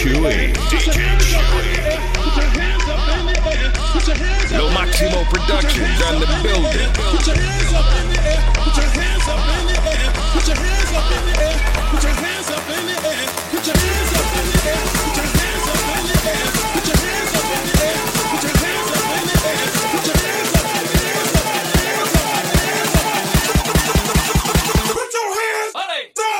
Chewy. Lo Maximo Productions on the building. Put your hands up in the air. Put your hands up in the air. Put your hands up in the air. Put your hands up in the air. Put your hands up in the air. Put your hands up in the air. Put your hands up in the air. Put your hands up in the air. Put your hands up in the air. Put your hands up.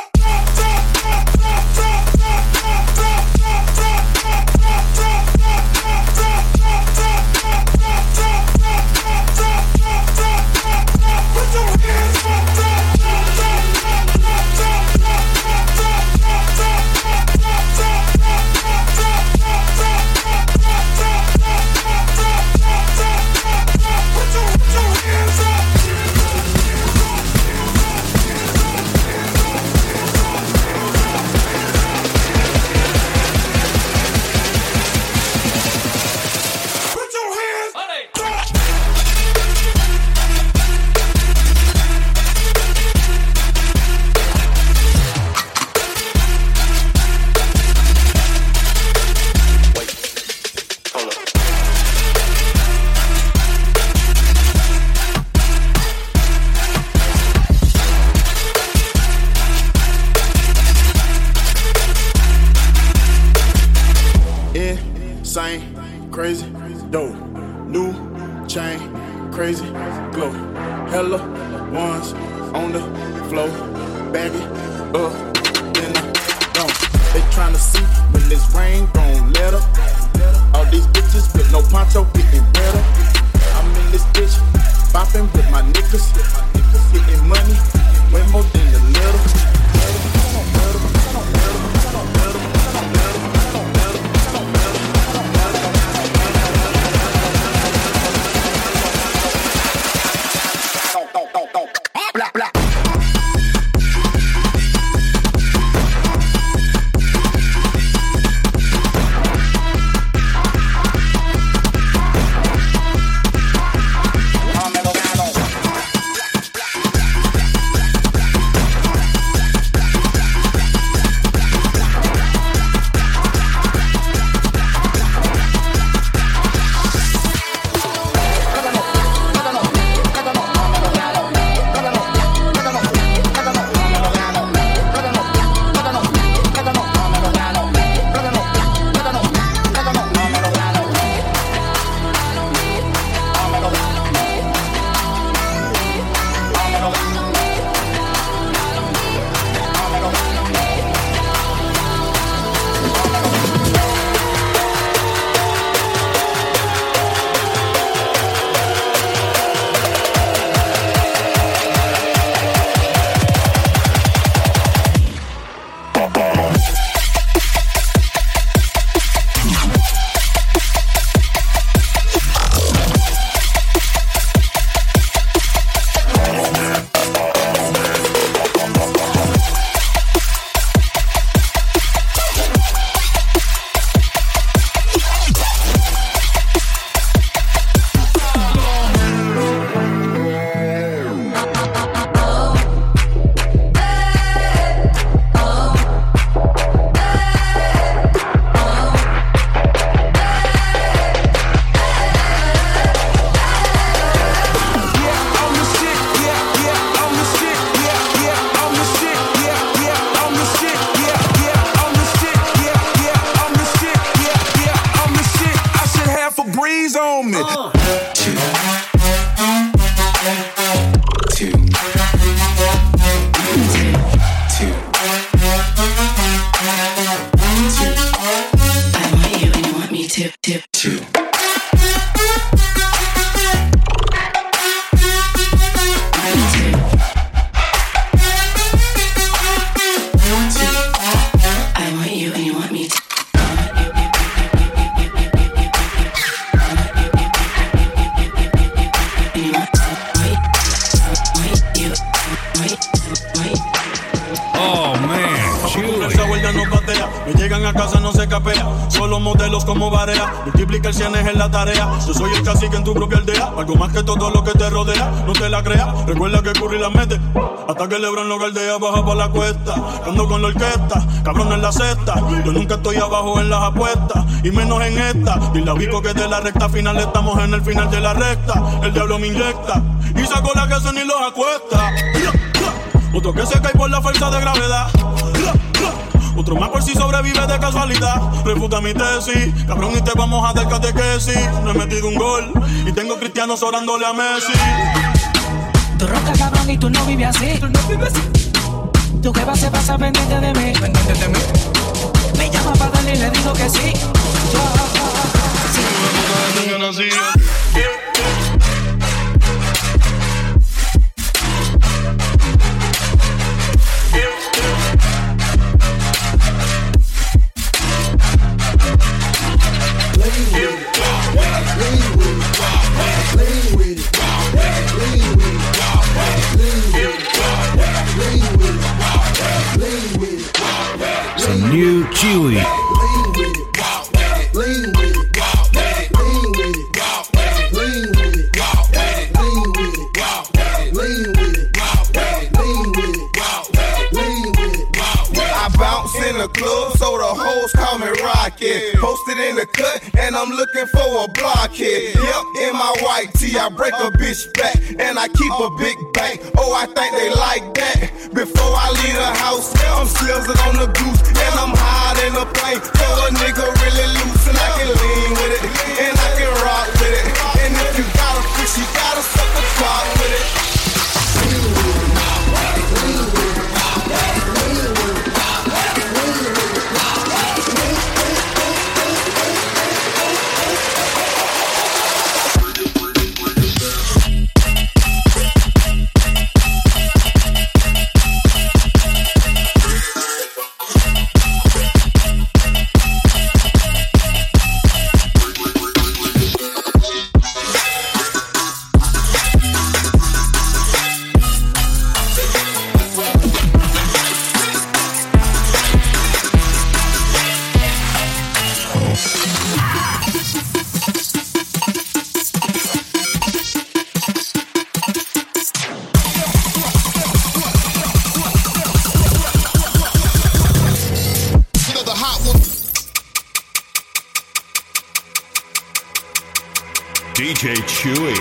Insane, crazy, dope, new chain, crazy, glow. Hella ones on the floor, bag it up, then I don't. They tryna see when this rain gon' let up. All these bitches with no poncho getting better. I'm in this bitch, bopping with my niggas, getting money, way more than a little. Oh man, esa vuelta no patea, no llegan a casa, no se capea. todos los modelos como Barea. Multiplica el 100 en la tarea. Yo soy el cacique en tu propia aldea. Algo más que todo lo que te rodea. No te la creas, recuerda que Curry la mete. Hasta que LeBron lo galdea, baja pa' la cuesta. Ando con la orquesta, cabrón en la cesta. Yo nunca estoy abajo en las apuestas, y menos en esta. Dile a Vico que de la recta final estamos en el final de la recta. El diablo me inyecta y saco la que se ni los acuesta. Otro que se cae por la fuerza de gravedad. Otro más por si sobrevive de casualidad. Refuta mi tesis, cabrón, y te vamos a dar catequesis. No he metido un gol y tengo cristianos orándole a Messi. Tú roncas, cabrón, y tú no vives así. Tu jeva se pasa pendiente de mí. Me llama para darle y le digo que sí. Some new Chewy. In the club, so the hoes call me Rocket. Posted in the cut, and I'm looking for a blockhead. Yep, in my white tee, I break a bitch back, and I keep a big bank. Oh, I think they like that. Before I leave the house, I'm slizzing on the goose, and I'm high in the plane. So a nigga really loose, and I can lean with it, and I can rock with it. And if you got a fish, you gotta suck a cock with it. DJ Chewy.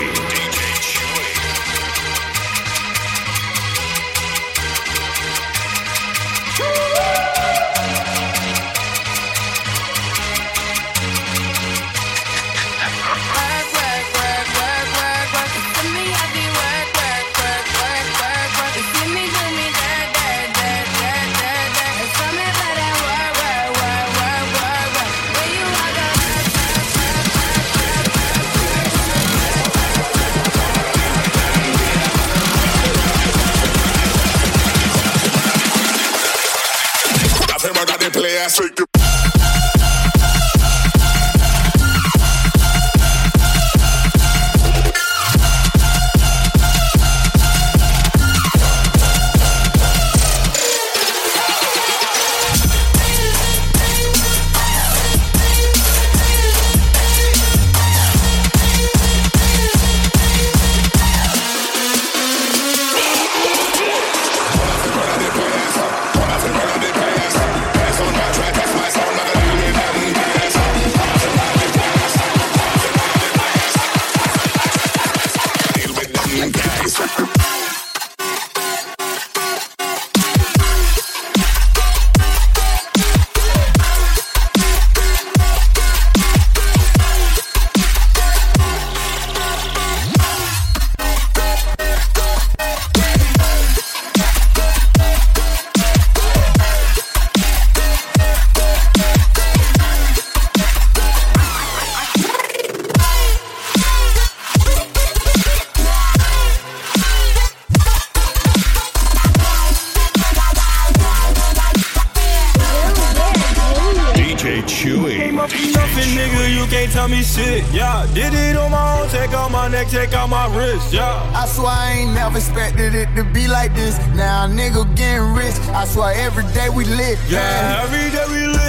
Yeah, did it on my own, take out my neck, take out my wrist, yeah. I swear I ain't never expected it to be like this. Now a nigga getting rich, I swear every day we lit. Yeah, every day we lit.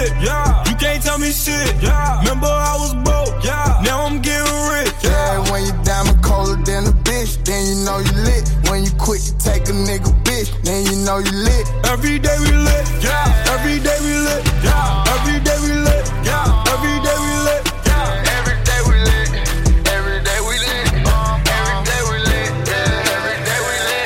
lit, yeah. You can't tell me shit, yeah. Remember I was broke, yeah. Now I'm getting rich, yeah. When you diamond colder than a bitch, then you know you lit. When you quit to take a nigga bitch, then you know you lit. Every day we lit, yeah. Every day we lit, yeah. Every day we lit, yeah. Every day we lit, yeah. Every day we lit, every day we lit, every day we lit, yeah. Every day we lit.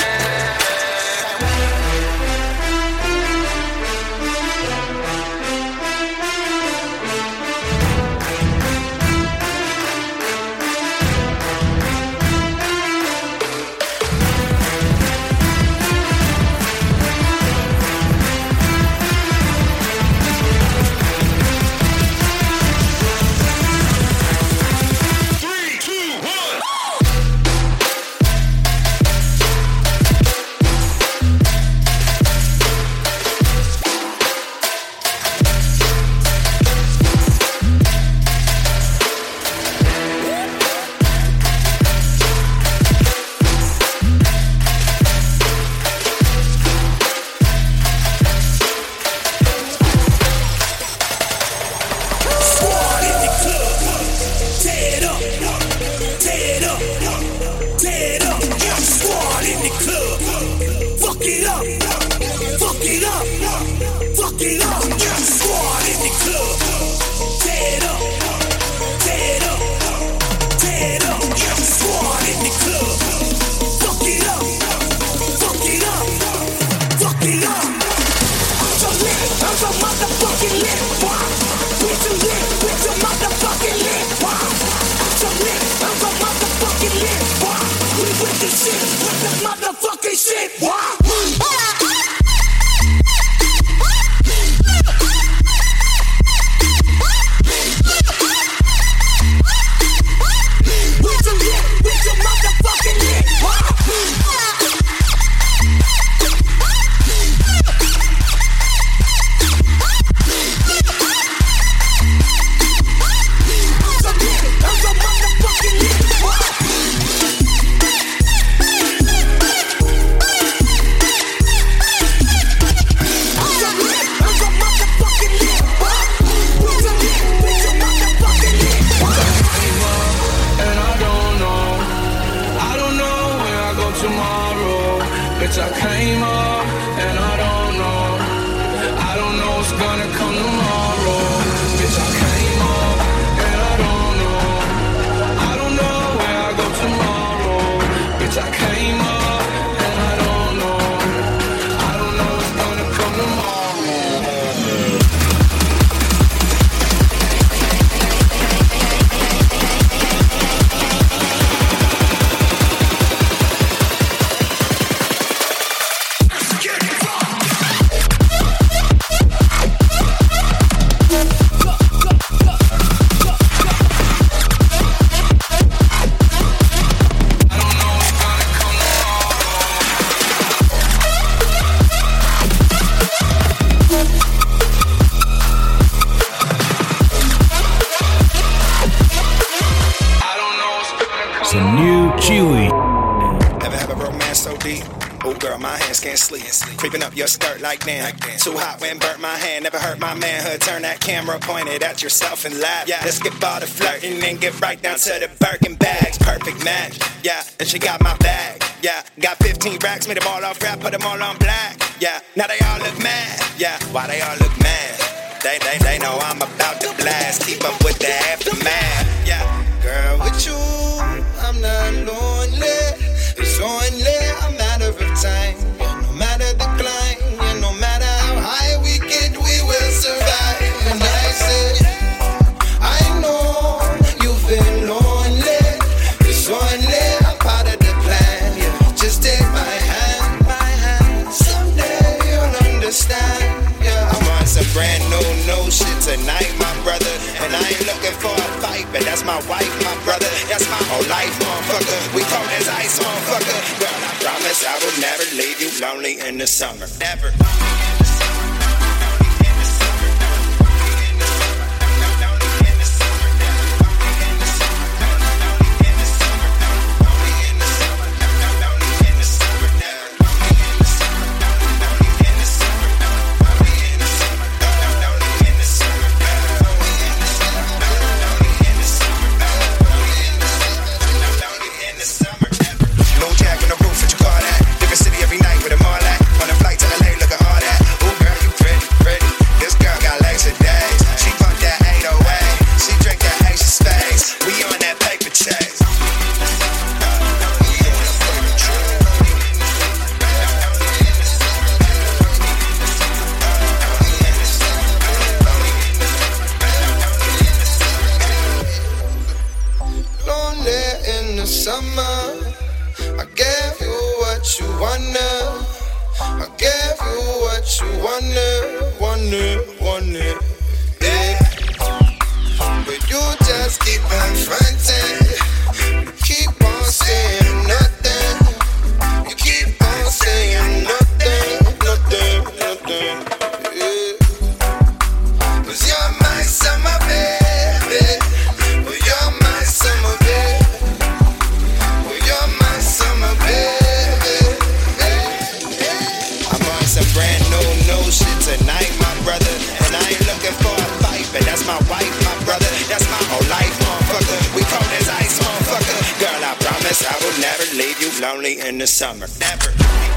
Too hot when burnt my hand, never hurt my manhood. Turn that camera pointed at yourself and laugh. Yeah, let's get all the flirting and get right down to the Birkin bags. Perfect match, yeah, and she got my bag. Yeah, got 15 racks, made them all off rap, put them all on black. Yeah, now they all look mad. Yeah, why they all look mad? They know I'm about to blast. Keep up with the aftermath. Yeah, girl, with you, I'm not lonely. It's only a matter of time. Yeah, no matter the climb, yeah, no matter how high we get, we will survive. And I said, I know you feel lonely. It's only a part of the plan. Yeah, just take my hand. Someday you'll understand. Yeah, I'm on some brand new shit tonight, my brother. And I ain't looking for a fight, but that's my wife, my brother. That's my whole life, motherfucker. We cold as ice, motherfucker. Girl, I promise I will never leave you lonely in the summer. Never. wonder, yeah. But you just keep on fronting, keep on saying nothing, you keep on saying nothing, yeah. 'Cause you're my summer baby, well, you're my summer baby, well, you're my summer baby, yeah. I'm on some brand new shit tonight, my brother, and I ain't looking for a fight, but that's my wife, my brother, that's my whole life, motherfucker. We cold as ice, motherfucker. Girl, I promise I will never leave you lonely in the summer, never.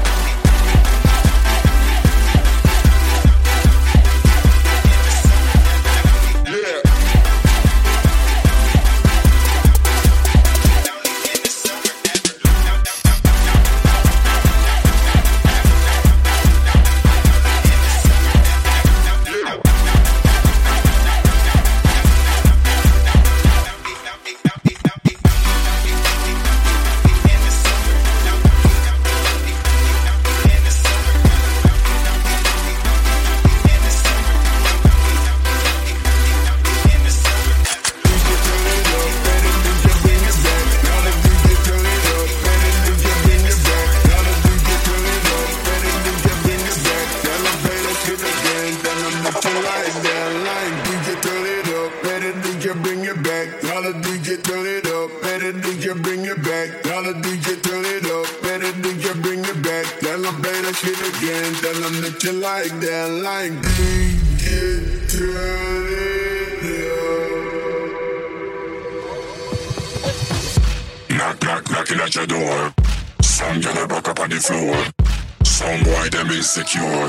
Knocking at your door. Some girl back up on the floor. Some boy them insecure.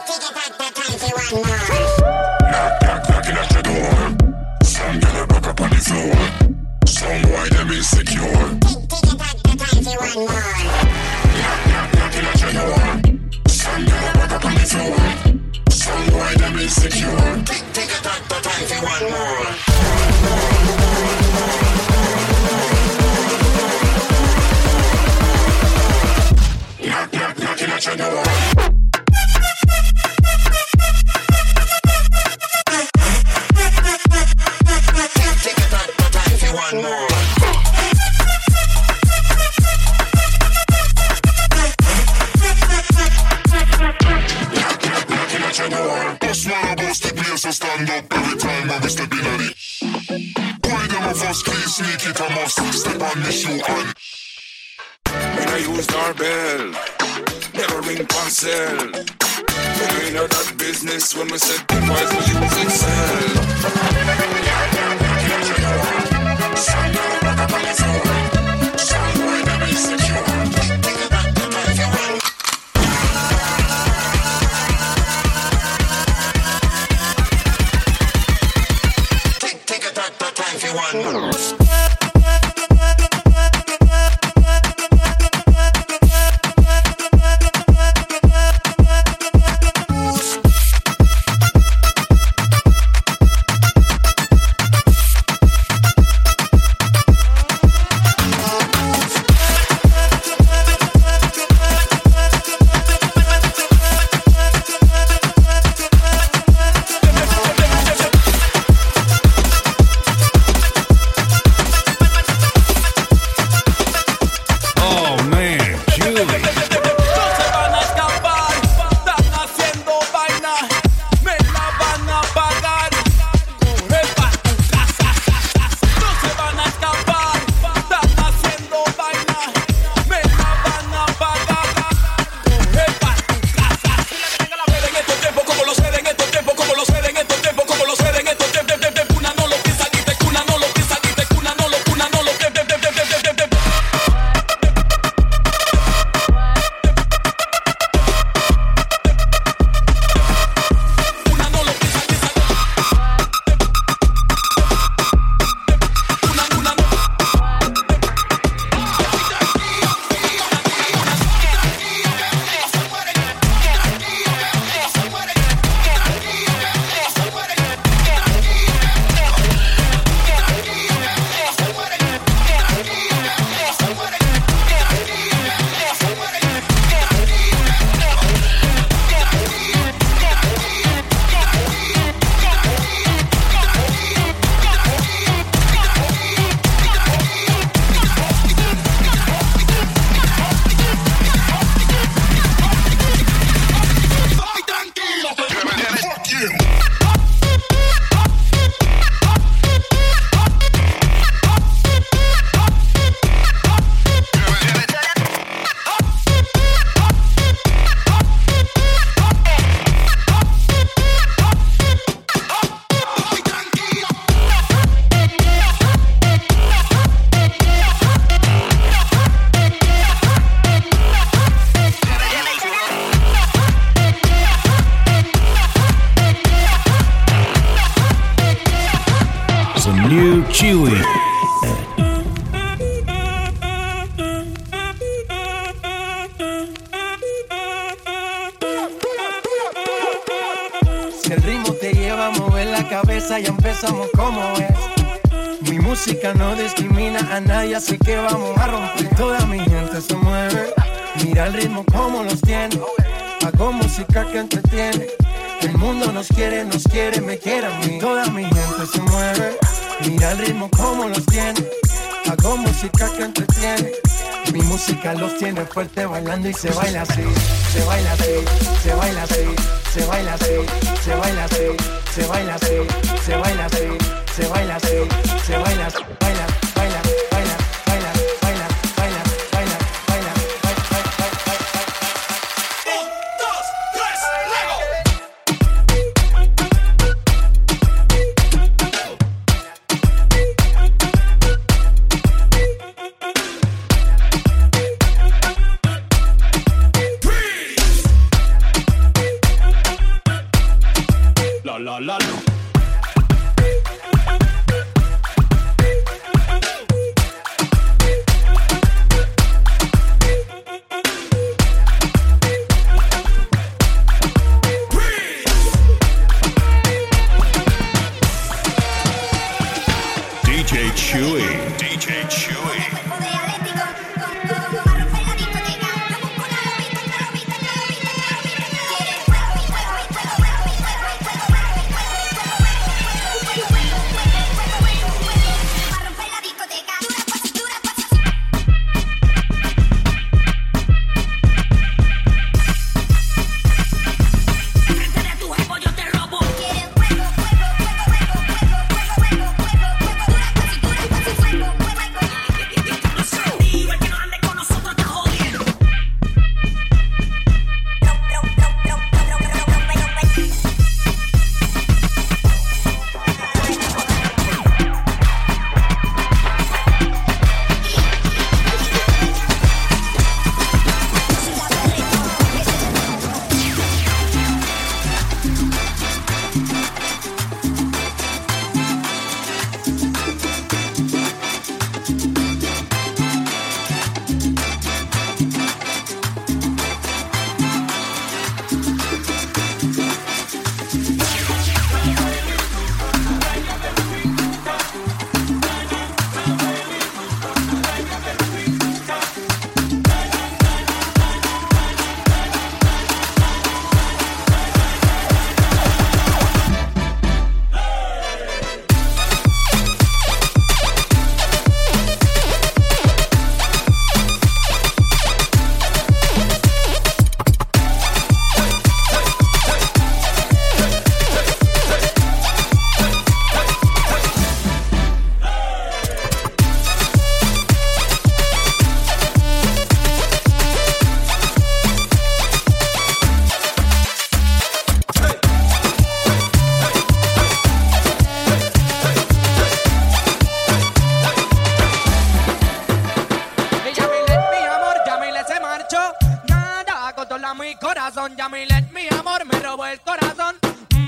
Knocking at your door. Some girl back up on the floor. Some boy them insecure. Knocking at your door. Some girl back up on the floor. Some boy them insecure. Take it back the time for one more. Knocking at your door. Take it back the time for one more. Knocking at your door. Bust one about the place so stand up every time when we step in on it. Boy them a first please sneak it a must step on the shoe and when I use doorbell, never ring parcel. We doing that business when we set the price, we use Excel. Some girl back up on the floor. Some boy them insecure. Take it back the time for one. Take it back the time for one. Chewy. Si el ritmo te lleva a mover la cabeza, ya empezamos como es. Mi música no discrimina a nadie, así que vamos a romper. Toda mi gente se mueve, mira el ritmo como los tiene. Hago música que entretiene. El mundo nos quiere, me quiere a mí. Toda mi gente se mueve, mira el ritmo como los tiene. Hago música que entretiene. Mi música los tiene fuerte bailando y se baila así. Se baila así, se baila así, se baila así, se baila así, se baila así, se baila así, se baila así, se baila así, baila, baila, baila, baila, baila, baila, baila, baila, baila, baila. 1, 2, 3, luego. La la la. DJ Chewy. DJ Chewy. Mi corazón, Yamilet, mi amor, me robó el corazón.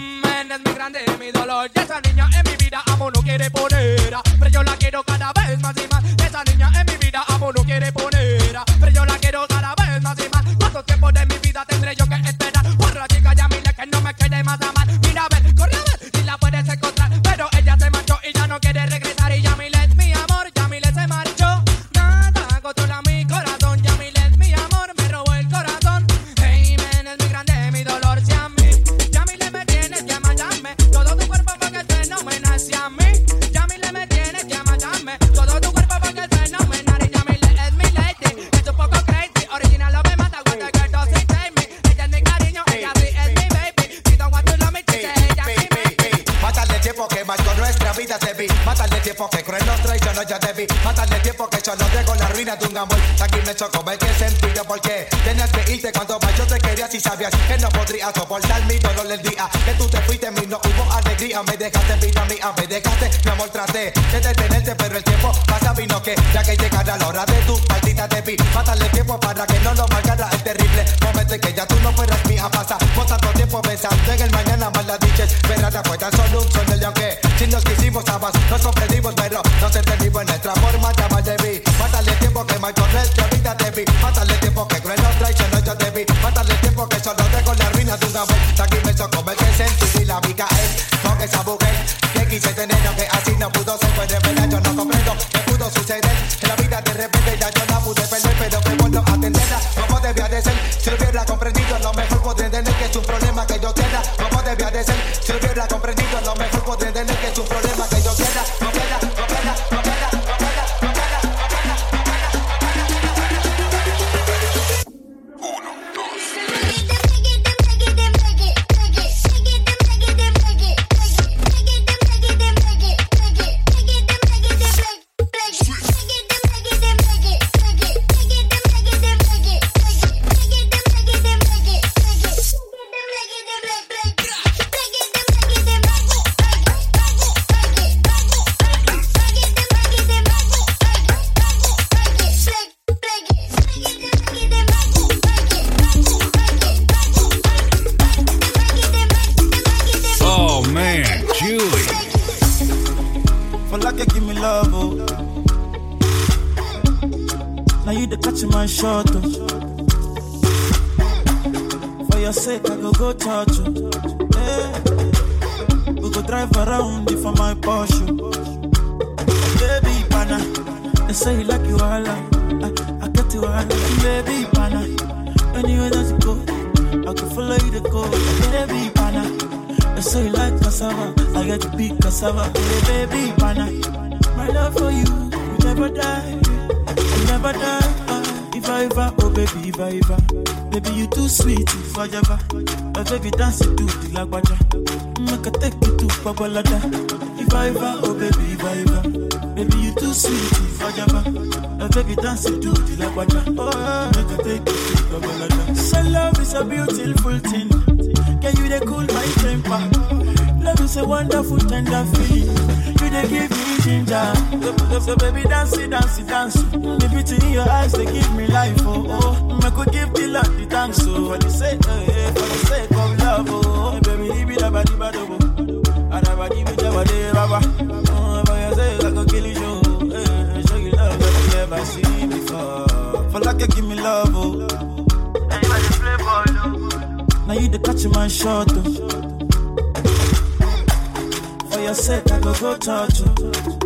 Es mi grande, mi dolor. Y esa niña en mi vida, amo, no quiere poner. Pero yo la quiero cada vez más y más. Esa niña en mi vida, amo, no quiere poner. Pero yo la quiero cada vez más y más. ¿Cuánto tiempo de mi vida tendré yo que esperar por la chica Yamilet que no me quiere más amar? Mira a ver, corre a ver si la puedes encontrar. Pero ella se marchó y ya no quiere regresar. Y Yamilet, mi amor, Yamilet se marchó. Nada controla mi corazón. Yamilet, mi amor, me robó el corazón. Hey, man, es mi grande, mi dolor. Si a mí, Yamilet me tienes que matarme. Todo tu cuerpo porque es fenomenal. Si a mí, Yamilet me tienes que matarme. Todo tu cuerpo porque es fenomenal. Y Yamilet es mi lady. Es un poco crazy. Original lo me mata. What the girl doesn't take me. Ella es mi cariño. Ella sí es mi baby. Si don't want to love me, dice ella sí me. Mátale tiempo que marcó nuestra vida te vi. Mátale tiempo que cruel nos traicionó ya te vi. Mátale tiempo que yo no dejo la ruina de un amor. Aquí me chocó ver qué sentido porque tenías que irte cuando más yo te quería. Si sabías que no podría soportar mi dolor el día que tú te fuiste, mi no hubo alegría. Me dejaste vida mía, me dejaste, mi amor, traté de detenerte, pero el tiempo pasa vino que ya que llegara la hora de tu partida te vi. Mátale tiempo para que no lo marcara el terrible momento en que ya tú no fueras mía. Pasamos tanto tiempo pensando en el mañana, más las diches, verdad fue tan solo un sueño y aunque si nos quisimos estabas. Nos comprendimos, pero nos entendimos en nuestra forma de amar de mí. Mátale el tiempo que mal correr, que ahorita te vi. Mátale el tiempo que cruel nos traicionó, yo te vi. Mátale el tiempo que solo dejo la ruina de un amor. Aquí me chocó ver que sentí la vida es con esa mujer que quise tener, aunque así no pudo ser. Pues de verdad yo no comprendo qué pudo suceder. En la vida de repente ya yo no pude perder, pero fue bueno atenderla como debía de ser. Si lo hubiera comprendido, a lo mejor podría entender que es un problema que yo quiera. Como debía de ser. Si lo hubiera comprendido, a lo mejor podría entender que es un problema que yo quiera. No quiera, no quiera, no quiera, no quiera, no quiera, no quiera, no quiera. 1, 2, catching my shot. For your sake, I go touch you. We go drive around for my Porsche. Baby, pana, they say you like you all. I get you all. Baby, pana, anywhere that you go, I can follow you to go. Baby, pana, they say you like cassava, I get to be cassava. Baby, pana, my love for you will never die. You never die. If I ever, oh baby, if I ever. Baby, you too sweet, if I ever. Oh baby, dance it to the lagwaja. Make a take you to Babalada. If I ever, oh baby, if I ever. Baby, you too sweet, if I ever. Oh baby, dance it to the lagwaja. Oh, make a take you to Babalada. So love is a beautiful thing. Can you they cool my temper? Love is a wonderful, tender feeling. You they give me ginger. So baby, dance it, dance it, dance it. The beauty in your eyes, they give me life, oh, oh. I could give the Lord the thanks, oh. For the sake of love, oh. Baby, leave it about the bad, I never give it about the rubber. Oh, for your sake, I could kill you, show you love that you never seen before. For like you give me love, oh. Anybody play ball, oh. Now you the catch my shot, oh. For your sake, I go touch you.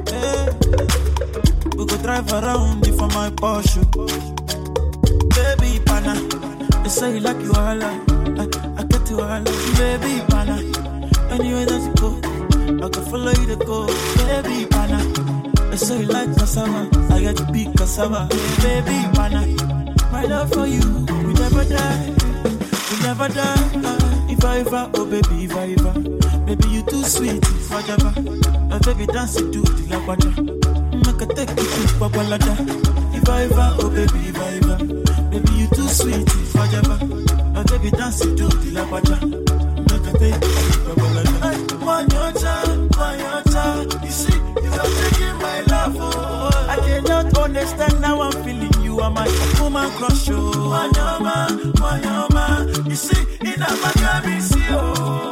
We go drive around for my Porsche. Baby, pana, they say you like you all. I get you all. Baby, pana, anywhere that you go, I can follow you to go. Baby, pana, they say you like cassava, I get to be cassava. Baby, pana, my love for you will never die. Will never die. If I ever, oh baby, if I ever. Baby, you too sweet, if I ever. Oh baby, dance it to the lagwaja. Make a take you to Babalada. If I ever, oh baby, if I ever. Baby, you too sweet, if I ever. Oh baby, dance it to the lagwaja. Make a take you to Babalada. Manyota, you see, you are taking my love, oh. I cannot understand how I'm feeling. You are my woman crush, oh. Manyoma, you see, in a Miami, see, oh.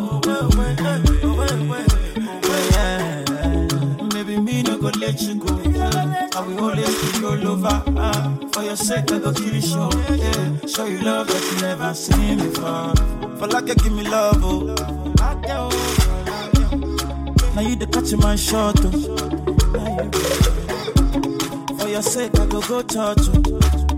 Maybe me no go let you go. I will always be your lover. For your sake, I go kill you show. Show you love that you never seen before. For like you give me love, oh. Now you the catch my shot, oh. For your sake, I go touch you.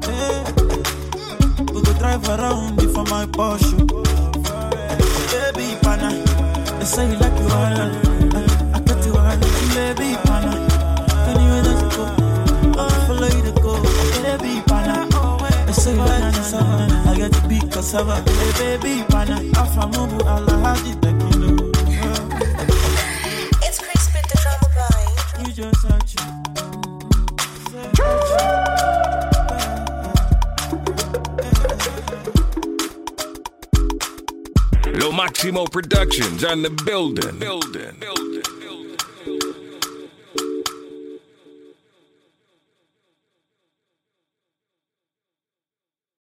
We go drive around for my Porsche. Baby, pana, they say you like you all. I got you all. Baby, pana, anywhere that you go, I follow you to go. Baby, pana, they say you like cassava, I get to be cassava. Baby, pana, afamubu alahadi tekilo. It's Crispin the Drama Boy. You just search it. Lo Maximo Productions on the building.